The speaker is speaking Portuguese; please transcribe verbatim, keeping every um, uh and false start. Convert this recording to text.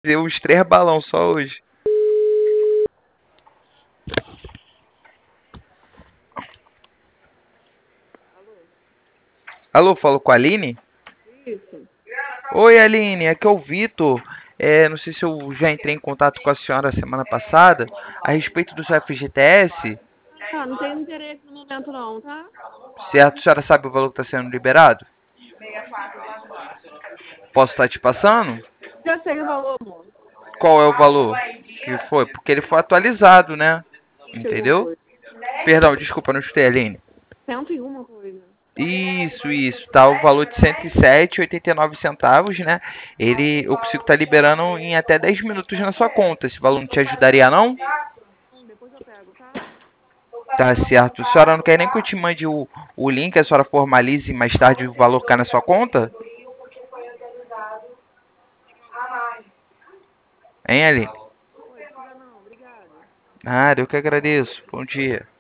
Deu uns três balão só hoje. Alô, falou com a Aline? Isso. Oi, Aline, aqui é o Vitor. É, não sei se eu já entrei em contato com a senhora semana passada a respeito do seu F G T S, Ah, não tenho interesse no momento não, tá? certo? A senhora sabe o valor que está sendo liberado? Posso estar te passando? Já sei o valor, amor. Qual é o valor que foi? Porque ele foi atualizado, né? Cento e alguma Entendeu? coisa. Perdão, desculpa, não escutei, Aline. Cento e uma coisa. Isso, isso, tá o valor de cento e sete e oitenta e nove centavos, né? Ele, eu consigo estar liberando em até dez minutos na sua conta. Esse valor não te ajudaria, não? Hum, depois eu pego, tá? Tá certo. A senhora não quer nem que eu te mande o, o link, a senhora formalize e mais tarde o valor cai na sua conta? Hein, Aline? Oi, precisa não, obrigada. Nada, eu que agradeço. Bom dia.